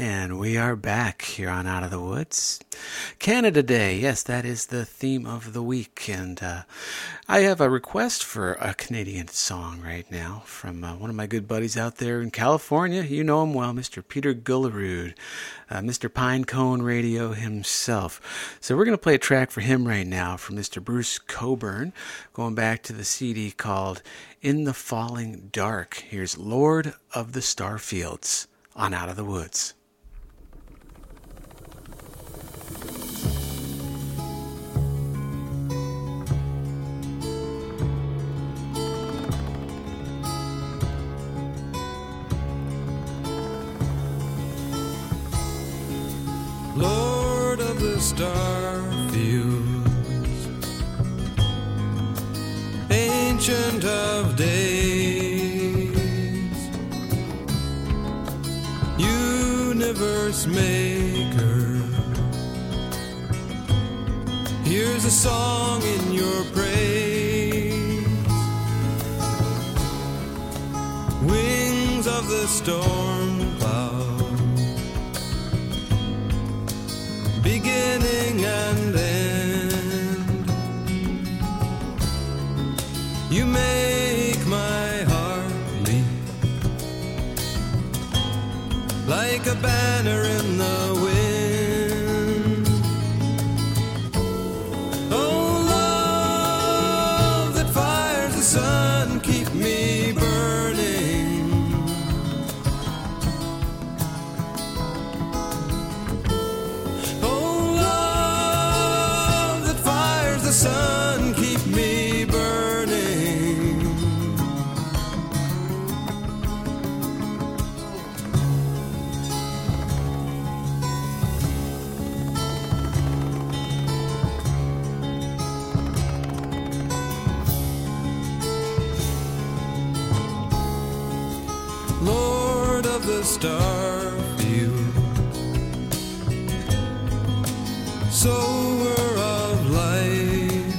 And we are back here on Out of the Woods. Canada Day, yes, that is the theme of the week. And I have a request for a Canadian song right now from one of my good buddies out there in California. You know him well, Mr. Peter Gullerud, Mr. Pinecone Radio himself. So we're going to play a track for him right now from Mr. Bruce Cockburn, going back to the CD called In the Falling Dark. Here's Lord of the Starfields on Out of the Woods. Lord of the Starfields, Ancient of Days, Universe Maker, here's a song in your praise. Wings of the storm cloud, beginning and end, you make my heart leap like a banner in the wind. Oh, love that fires the sun, keep me burning. Sun, keep me burning. Lord of the Starfield, sower of life,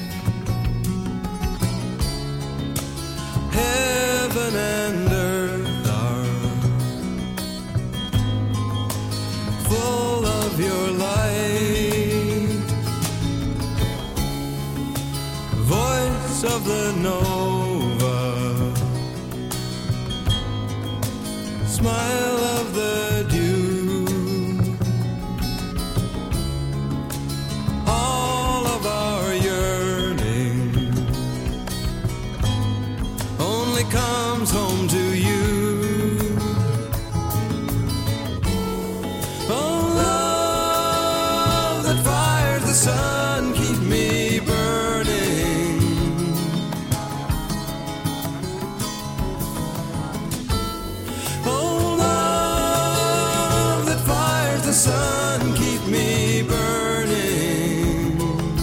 heaven and earth are full of your light. Voice of the nova, smile of the dew, all of our yearning only comes home to you. Oh, love that fires the sun, keep me burning. Oh, love that fires the sun, keep me burning.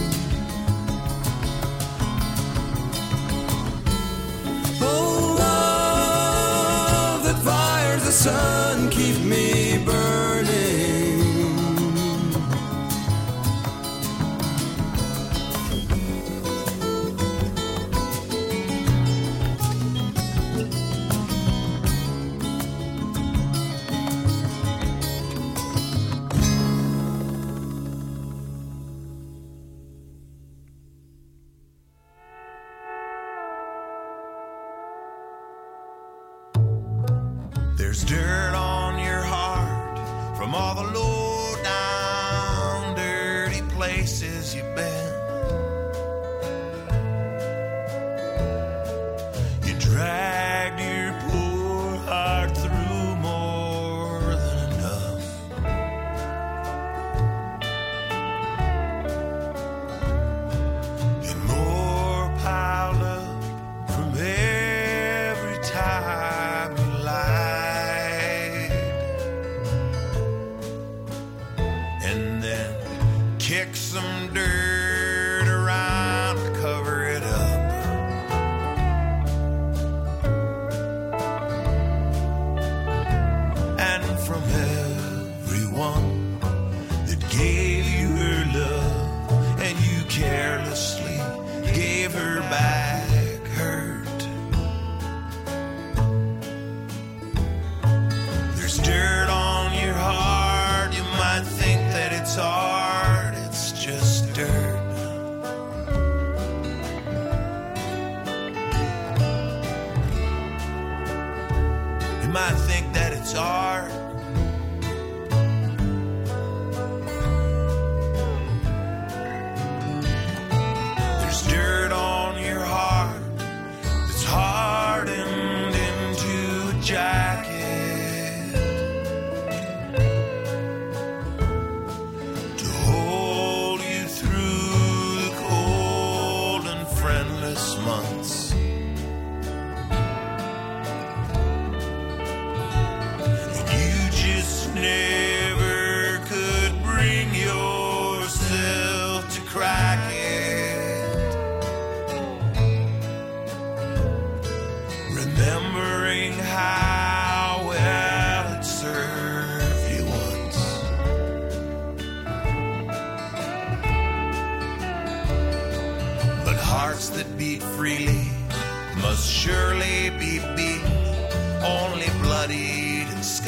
Oh, love that fires the sun, keep me burning. There's dirt on your heart from all the low down dirty places you've been. You dragged your poor heart through more than enough. And more piled up from every time you lied. And then kick some dirt around to cover it up. And from everyone that gave you her love and you carelessly gave her back hurt. There's dirt on your heart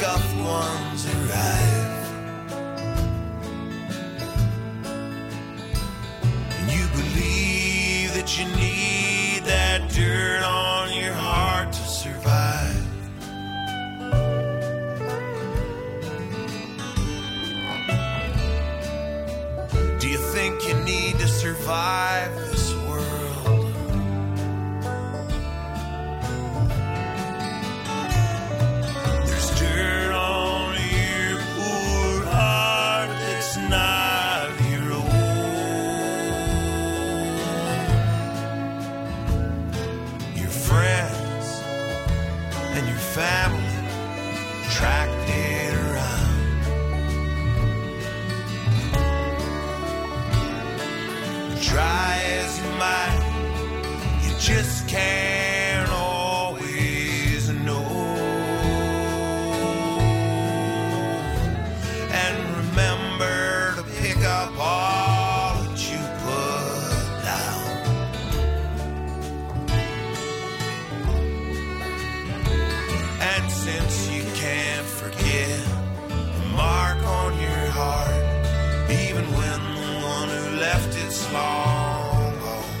scuffed ones arrive. And you believe that you need that dirt on your heart to survive. Do you think you need to survive this world? There's dirt on your poor heart that's not your own. Your friends and your family tracked it around. Try as you might, you just can't always know. And remember to pick up all that you put down. And since you can't forget the mark on your heart, even when the one who left it's long gone,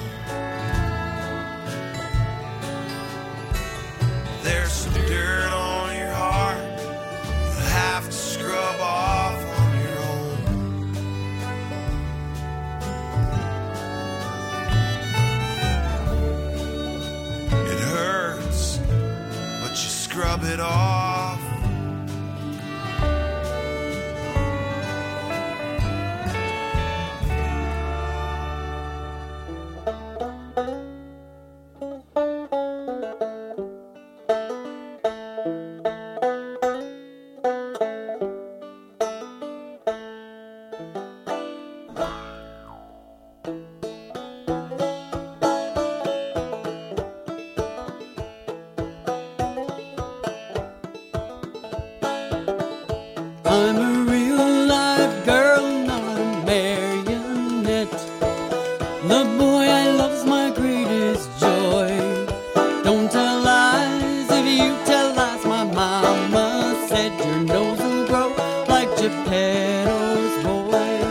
there's some dirt on your heart you have to scrub off on your own. It hurts, but you scrub it off. I'm a real live girl, not a marionette. The boy I love's my greatest joy. Don't tell lies, if you tell lies, my mama said your nose will grow like Geppetto's boy.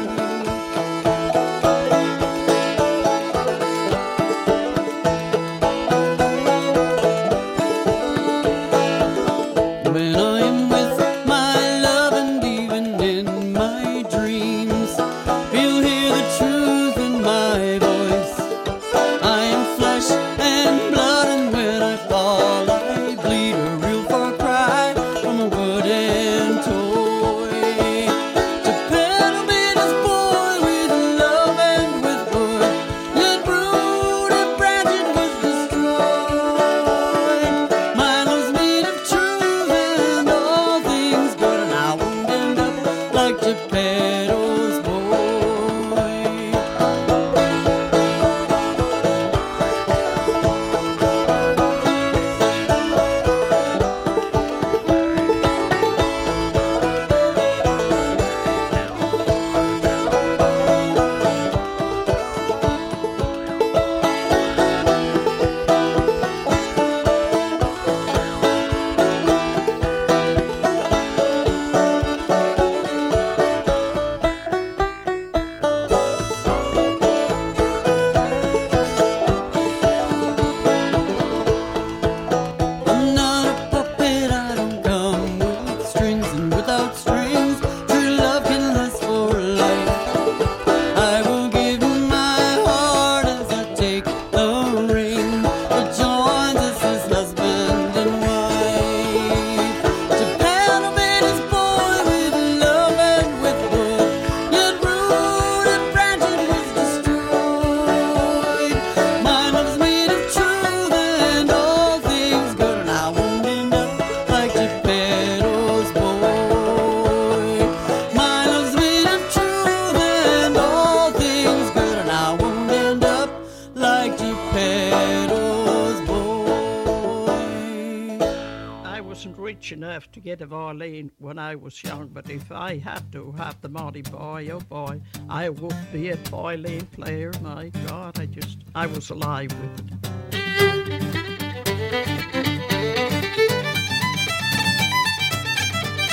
When I am with my love and even in my dreams, you'll hear the truth in my voice. I am flesh and blood, and when I fall I bleed a real far cry from a wooden toy. Geppetto made his boy with love and with wood, yet rude and branch it was destroyed. My love's made of truth and all things good, and I won't end up like Geppetto's boy. I'm not a puppet, I don't come with strings, and without strings, true love can last for life. I will give you my heart as I take the ring that joins us as husband and wife. Geppetto made his boy with love and with wood, yet rude and branch it was destroyed. My love's made of truth and all things good, and I won't end up like Geppetto's boy. My love's made of truth and all things good, and I won't end up like Geppetto's boy. I wasn't rich enough to get a violin when I was young, but if I had to have the money, boy, oh boy, I would be a violin player. My God, I was alive with it.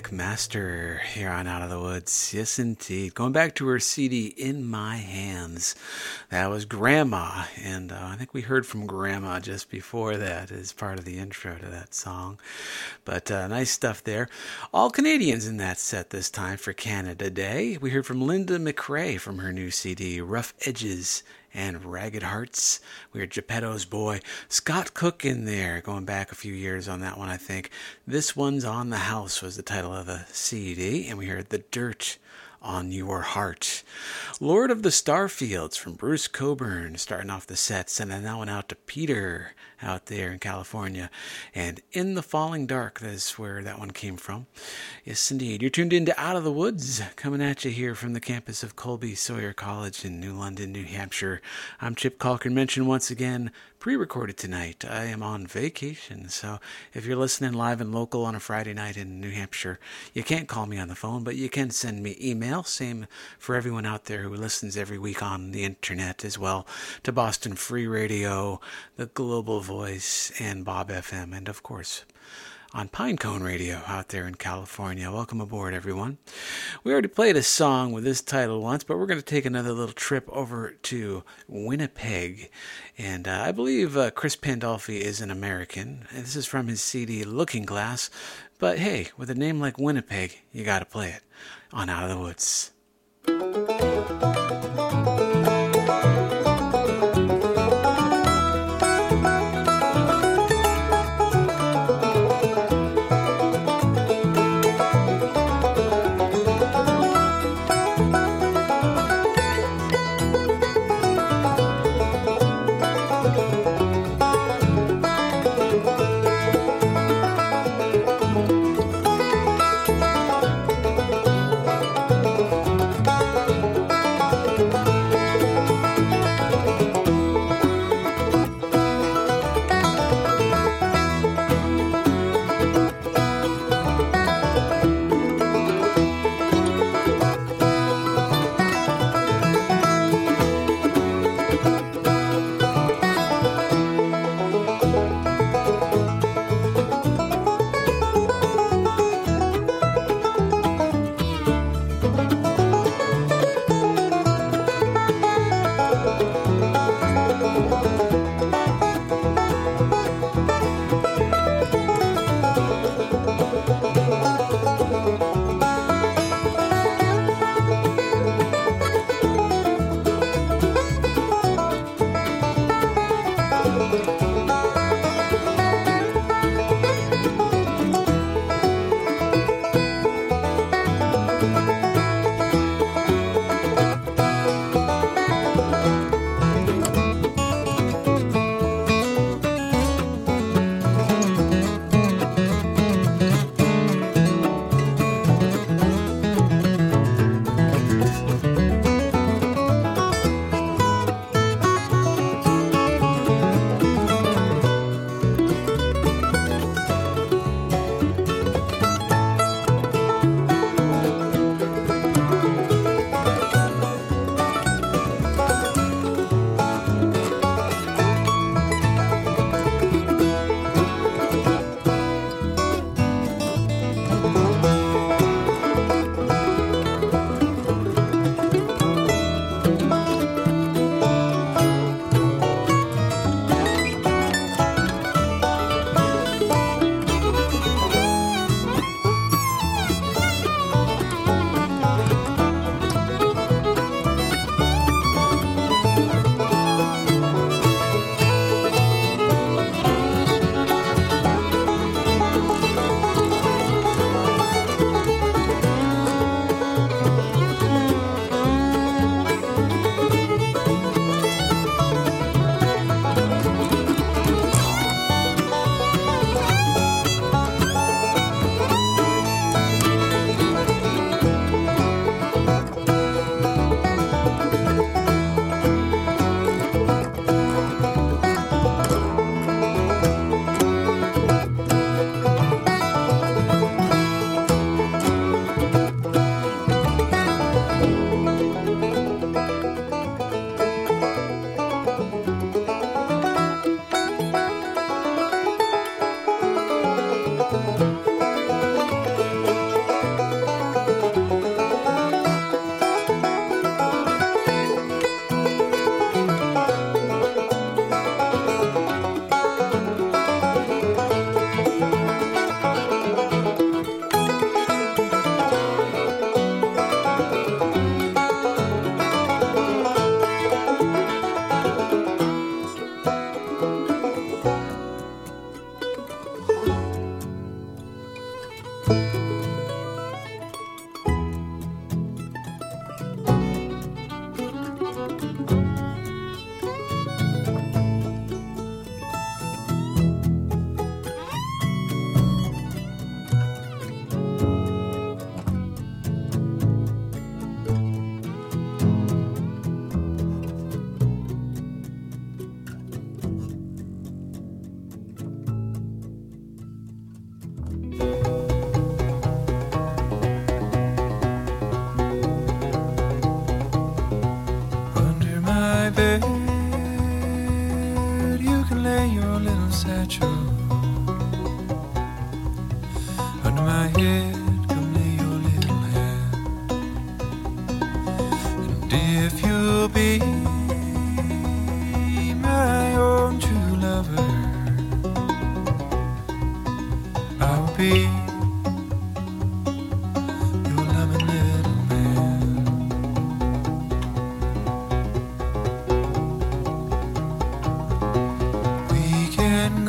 Master here on Out of the Woods. Yes, indeed. Going back to her CD, In My Hands. That was Grandma, and I think we heard from Grandma just before that as part of the intro to that song. But nice stuff there. All Canadians in that set this time for Canada Day. We heard from Linda McRae from her new CD, Rough Edges and Ragged Hearts. We heard Geppetto's Boy. Scott Cook in there, going back a few years on that one, I think. This One's on the House was the title of the CD, and we heard The Dirt on Your Heart. Lord of the Starfields from Bruce Coburn starting off the set, sending that one out to Peter out there in California. And In the Falling Dark, that's where that one came from. Yes, indeed. You're tuned into Out of the Woods, coming at you here from the campus of Colby Sawyer College in New London, New Hampshire. I'm Chip Calkin, mentioned once again, pre-recorded tonight. I am on vacation, so if you're listening live and local on a Friday night in New Hampshire, you can't call me on the phone, but you can send me email. Same for everyone out there who listens every week on the internet as well, to Boston Free Radio, the Global Voice, and Bob FM, and of course on Pinecone Radio out there in California. Welcome aboard, everyone. We already played a song with this title once, but we're going to take another little trip over to Winnipeg. And I believe Chris Pandolfi is an American, and this is from his CD Looking Glass. But hey, with a name like Winnipeg, you got to play it on Out of the Woods.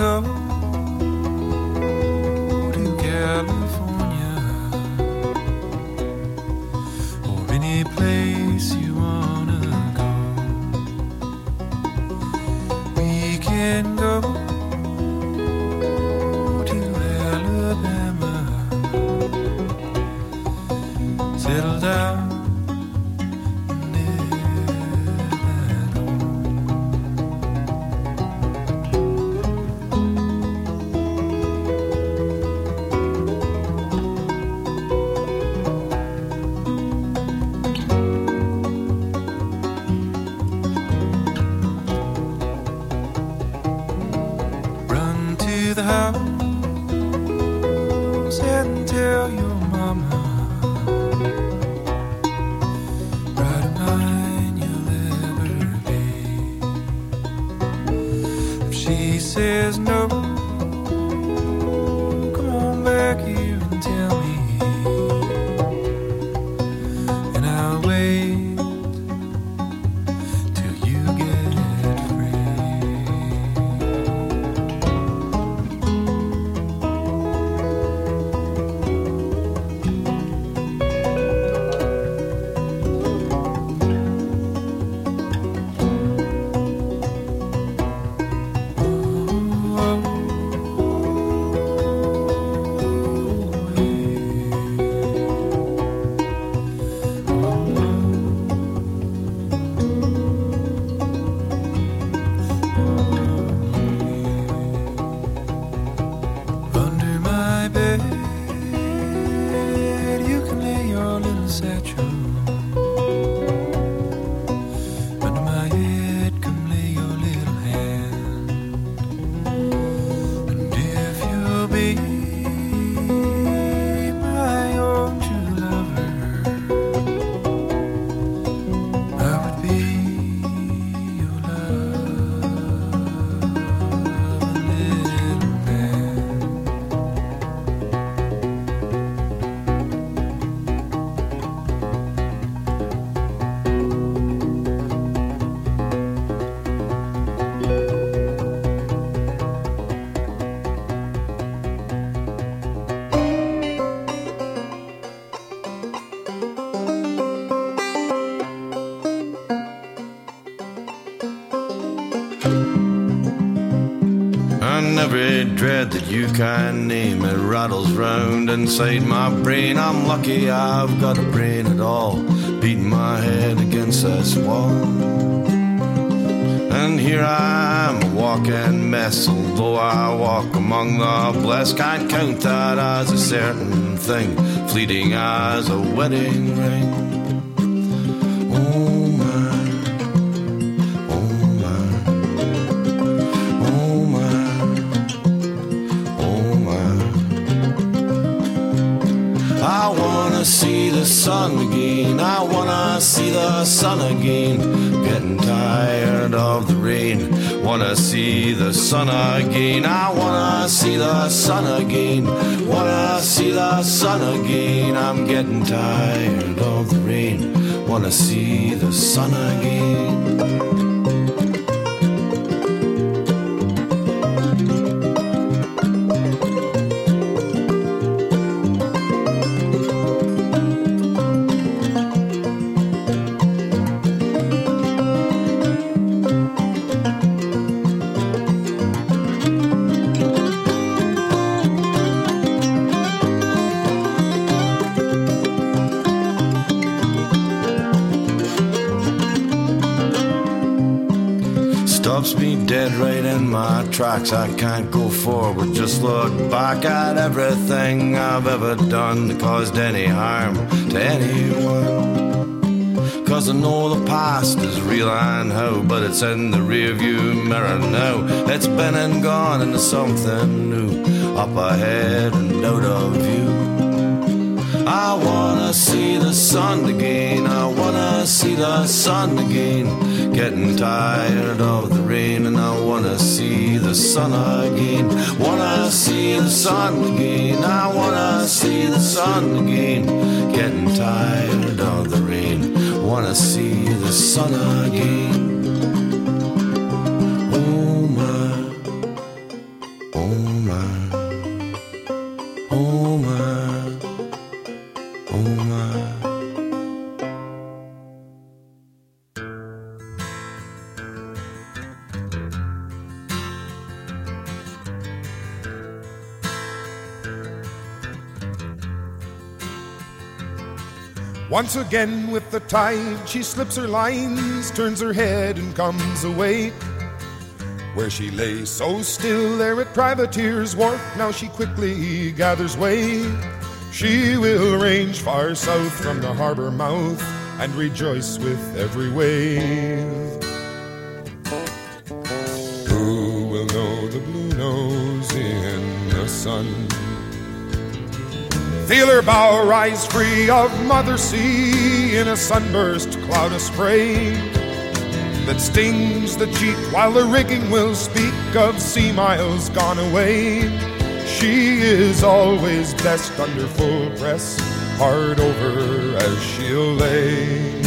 go to California or any place you wanna go. We can go to Alabama, settle down. Says no, come on back here and tell me, and I'll wait till you get And every dread that you can name, it rattles round inside my brain. I'm lucky I've got a brain at all, beating my head against this wall. And here I am, a walking mess, although I walk among the blessed. Can't count that as a certain thing, fleeting as a wedding ring. See the sun again, I wanna see the sun again. Getting tired of the rain, wanna see the sun again. I wanna see the sun again, wanna see the sun again. I'm getting tired of the rain, wanna see the sun again. Stops me dead right in my tracks. I can't go forward, just look back at everything I've ever done that caused any harm to anyone. Cause I know the past is real and how, but it's in the rearview mirror now. It's been and gone into something new, up ahead and out of view. I wanna see the sun again, I wanna see the sun again. Getting tired of the rain and I wanna see the sun again. Wanna see the sun again, I wanna see the sun again. Getting tired of the rain, wanna see the sun again. Oh my, Once again with the tide, she slips her lines, turns her head and comes awake. Where she lay so still there at Privateer's Wharf, now she quickly gathers way. She will range far south from the harbor mouth and rejoice with every wave. Who will know the blue nose in the sun? Feel her bow rise free of Mother Sea in a sunburst cloud of spray that stings the cheek while the rigging will speak of sea miles gone away. She is always best under full press, hard over as she'll lay.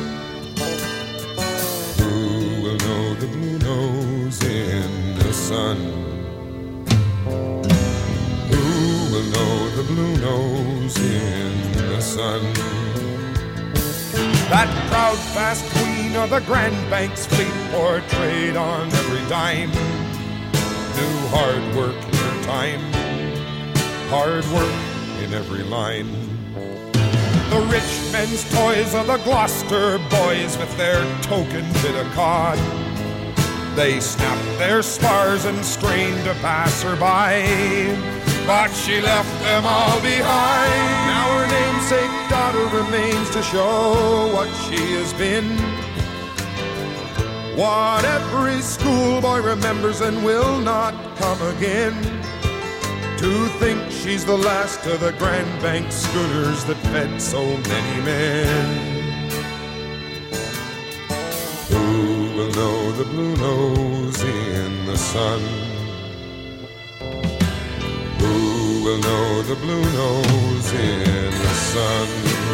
Who will know the blue nose in the sun? Will know the blue nose in the sun. That proud fast queen of the Grand Banks fleet portrayed on every dime knew hard work in her time, hard work in every line. The rich men's toys of the Gloucester boys with their token bit of cod, they snapped their spars and strained to pass her by, but she left them all behind. Now her namesake daughter remains to show what she has been, what every schoolboy remembers and will not come again. To think she's the last of the Grand Banks schooners that fed so many men. Who will know the blue nose in the sun? Who will know the blue nose in the sun?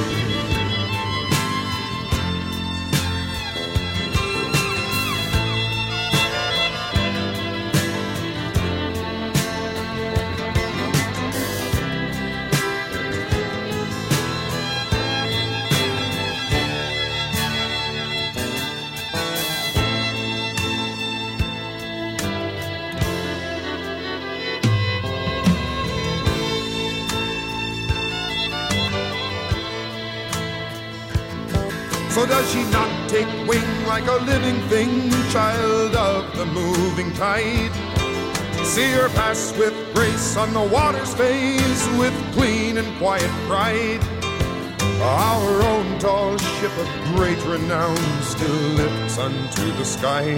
So does she not take wing like a living thing, child of the moving tide? See her pass with grace on the water's face, with clean and quiet pride. Our own tall ship of great renown still lifts unto the sky.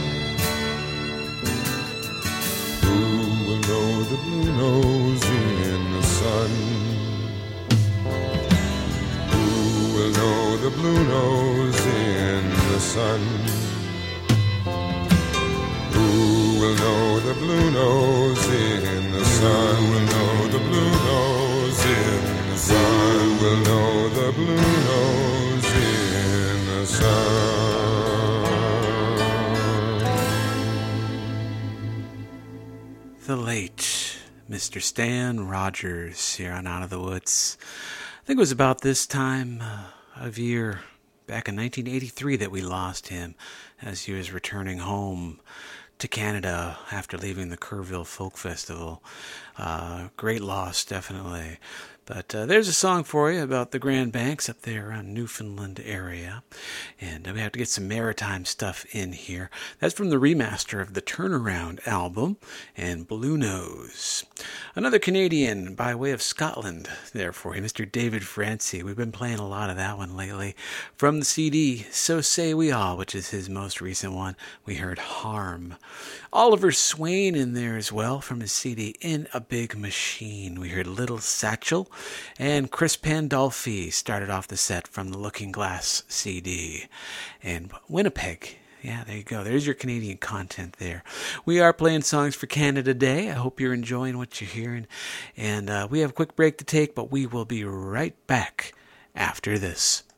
Who will know the blue nose in the sun? Will know the blue nose in the sun. Who will know the blue nose in the sun? Will know the blue nose in the sun. Will know the blue nose in the sun. The late Mr. Stan Rogers here on Out of the Woods. I think it was about this time of year, back in 1983, that we lost him as he was returning home to Canada after leaving the Kerrville Folk Festival. Great loss, definitely. But there's a song for you about the Grand Banks up there around Newfoundland area. And we have to get some maritime stuff in here. That's from the remaster of the Turnaround album and Blue Nose. Another Canadian by way of Scotland there for you, Mr. David Francie. We've been playing a lot of that one lately. From the CD So Say We All, which is his most recent one, we heard Harm. Oliver Swain in there as well from his CD In a Big Machine. We heard Little Satchel. And Chris Pandolfi started off the set from the Looking Glass CD. And Winnipeg. Yeah, there you go. There's your Canadian content there. We are playing songs for Canada Day. I hope you're enjoying what you're hearing. And we have a quick break to take, but we will be right back after this.